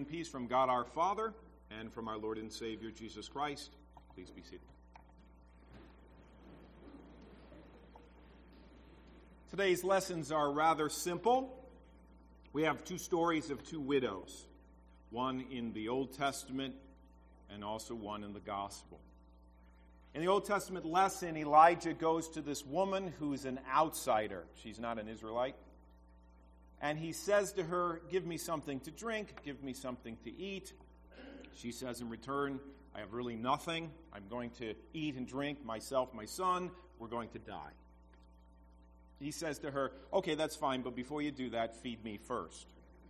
peace from God our Father and from our Lord and Savior Jesus Christ. Please be seated. Today's lessons are rather simple. We have two stories of two widows, one in the Old Testament and also one in the Gospel. In the Old Testament lesson, Elijah goes to this woman who's an outsider. She's not an Israelite. And he says to her, "Give me something to drink, give me something to eat." She says in return, "I have really nothing. I'm going to eat and drink, myself, my son. We're going to die." He says to her, "Okay, that's fine, but before you do that, feed me first."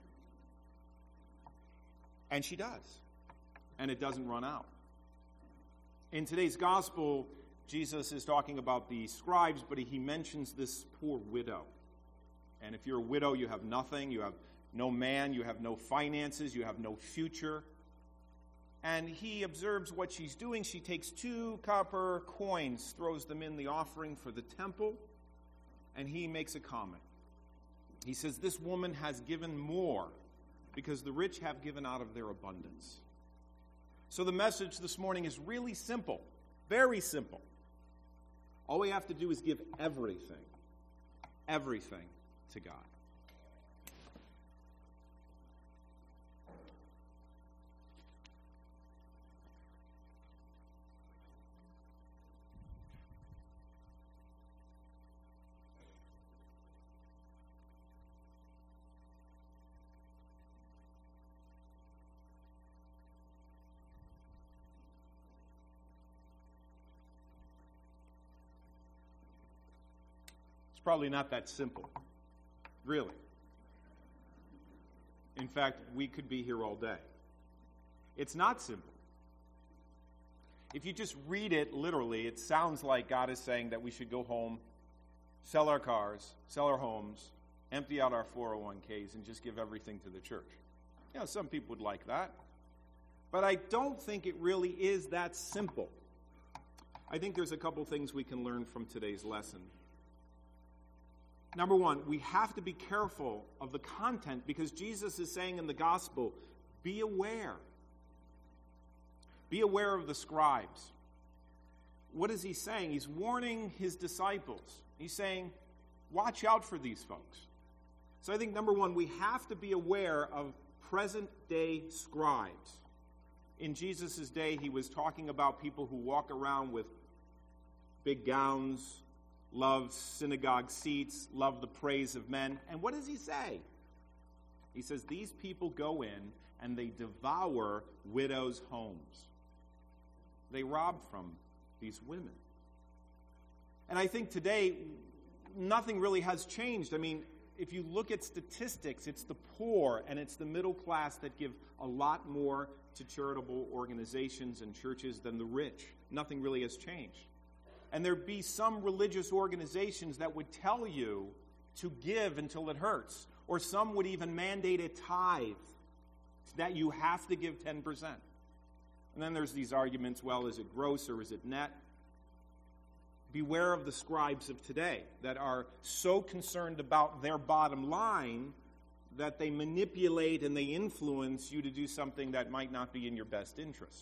And she does. And it doesn't run out. In today's gospel, Jesus is talking about the scribes, but he mentions this poor widow. And if you're a widow, you have nothing. You have no man. You have no finances. You have no future. And he observes what she's doing. She takes 2 copper coins, throws them in the offering for the temple, and he makes a comment. He says, "This woman has given more because the rich have given out of their abundance." So the message this morning is really simple, very simple. All we have to do is give everything to God. It's probably not that simple, really. In fact, we could be here all day. It's not simple. If you just read it literally, it sounds like God is saying that we should go home, sell our cars, sell our homes, empty out our 401ks, and just give everything to the church. You know, some people would like that. But I don't think it really is that simple. I think there's a couple things we can learn from today's lesson. Number one, we have to be careful of the content because Jesus is saying in the gospel, be aware. Be aware of the scribes. What is he saying? He's warning his disciples. He's saying, watch out for these folks. So I think, number one, we have to be aware of present-day scribes. In Jesus' day, he was talking about people who walk around with big gowns, love synagogue seats, love the praise of men. And what does he say? He says, these people go in and they devour widows' homes. They rob from these women. And I think today, nothing really has changed. I mean, if you look at statistics, it's the poor and it's the middle class that give a lot more to charitable organizations and churches than the rich. Nothing really has changed. And there'd be some religious organizations that would tell you to give until it hurts. Or some would even mandate a tithe that you have to give 10%. And then there's these arguments, well, is it gross or is it net? Beware of the scribes of today that are so concerned about their bottom line that they manipulate and they influence you to do something that might not be in your best interest.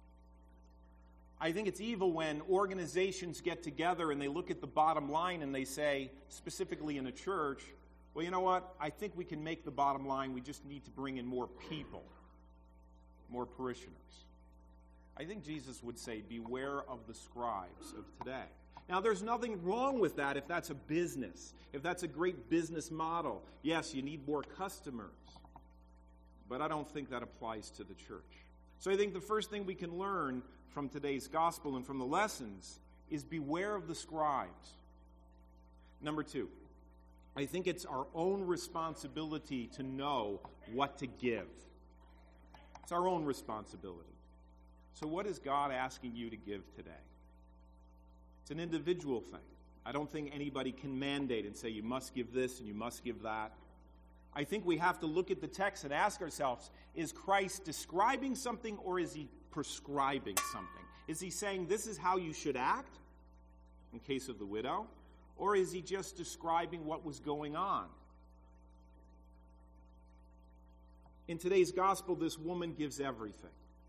I think it's evil when organizations get together and they look at the bottom line and they say, specifically in a church, well, you know what? I think we can make the bottom line. We just need to bring in more people, more parishioners. I think Jesus would say, beware of the scribes of today. Now, there's nothing wrong with that if that's a business, if that's a great business model. Yes, you need more customers, but I don't think that applies to the church. So I think the first thing we can learn from today's gospel and from the lessons is beware of the scribes. Number two, I think it's our own responsibility to know what to give. It's our own responsibility. So what is God asking you to give today? It's an individual thing. I don't think anybody can mandate and say you must give this and you must give that. I think we have to look at the text and ask ourselves, is Christ describing something or is he prescribing something? Is he saying this is how you should act in case of the widow? Or is he just describing what was going on? in today's gospel, this woman gives everything.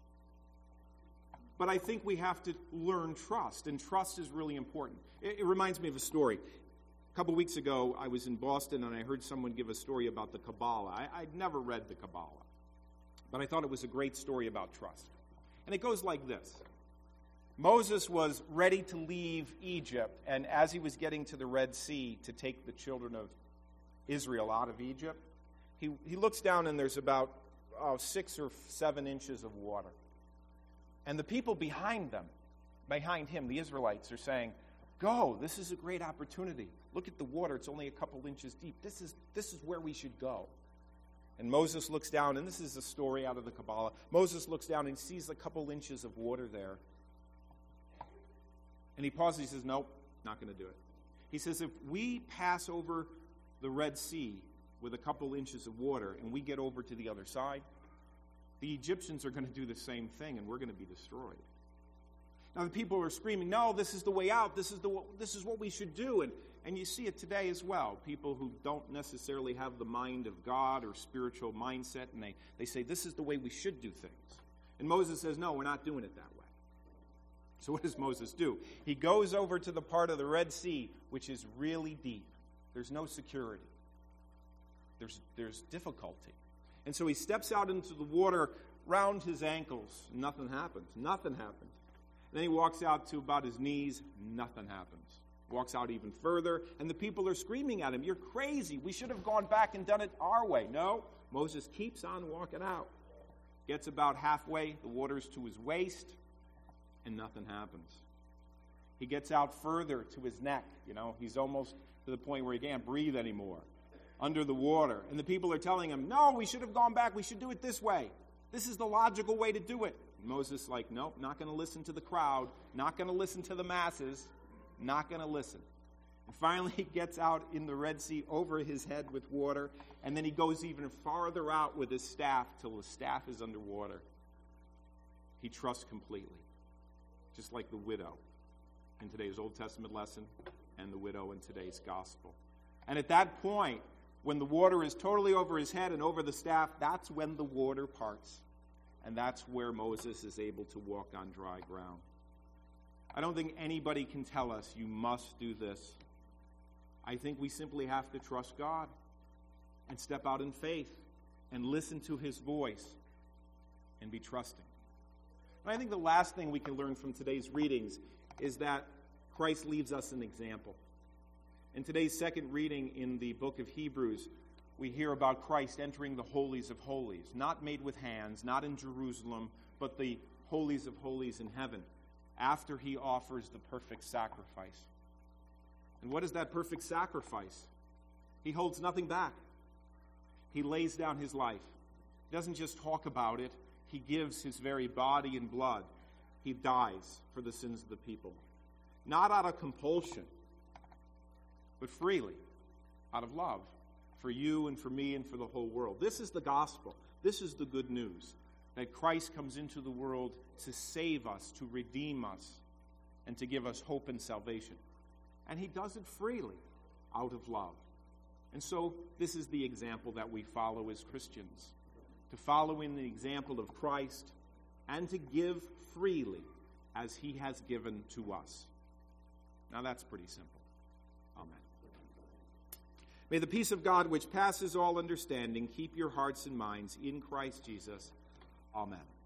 But I think we have to learn trust, and trust is really important. It reminds me of a story. A couple weeks ago, I was in Boston, and I heard someone give a story about the Kabbalah. I'd never read the Kabbalah, but I thought it was a great story about trust. And it goes like this. Moses was ready to leave Egypt, and as he was getting to the Red Sea to take the children of Israel out of Egypt, he looks down, and there's about 6 or 7 inches of water. And the people behind him, the Israelites, are saying, "Go, this is a great opportunity. Look at the water, it's only a couple inches deep. This is where we should go." And Moses looks down, and this is a story out of the Kabbalah. Moses looks down and sees a couple inches of water there. And he pauses, he says, "Nope, not going to do it." He says, "If we pass over the Red Sea with a couple inches of water and we get over to the other side, the Egyptians are going to do the same thing, and we're going to be destroyed." Now the people are screaming, "No, this is the way out. This is what we should do." And you see it today as well. People who don't necessarily have the mind of God or spiritual mindset, and they say, "This is the way we should do things." And Moses says, "No, we're not doing it that way." So what does Moses do? He goes over to the part of the Red Sea which is really deep. There's no security. There's difficulty. And so he steps out into the water round his ankles. Nothing happens. Nothing happens. And then he walks out to about his knees. Nothing happens. Walks out even further, and the people are screaming at him, "You're crazy. We should have gone back and done it our way." No, Moses keeps on walking out. Gets about halfway, the water's to his waist, and nothing happens. He gets out further to his neck. He's almost to the point where he can't breathe anymore. Under the water. And the people are telling him, "No, we should have gone back. We should do it this way. This is the logical way to do it." And Moses is like, "Nope, not going to listen to the crowd. Not going to listen to the masses. Not going to listen." And finally he gets out in the Red Sea over his head with water. And then he goes even farther out with his staff till the staff is underwater. He trusts completely. Just like the widow in today's Old Testament lesson and the widow in today's gospel. And at that point, when the water is totally over his head and over the staff, that's when the water parts. And that's where Moses is able to walk on dry ground. I don't think anybody can tell us, "You must do this." I think we simply have to trust God and step out in faith and listen to his voice and be trusting. And I think the last thing we can learn from today's readings is that Christ leaves us an example. In today's second reading in the book of Hebrews, we hear about Christ entering the holies of holies, not made with hands, not in Jerusalem, but the holies of holies in heaven, after he offers the perfect sacrifice. And what is that perfect sacrifice? He holds nothing back. He lays down his life. He doesn't just talk about it. He gives his very body and blood. He dies for the sins of the people. Not out of compulsion, but freely, out of love, for you and for me and for the whole world. This is the gospel. This is the good news, that Christ comes into the world to save us, to redeem us, and to give us hope and salvation. And he does it freely, out of love. And so this is the example that we follow as Christians, to follow in the example of Christ and to give freely as he has given to us. Now that's pretty simple. Amen. May the peace of God, which passes all understanding, keep your hearts and minds in Christ Jesus. Amen.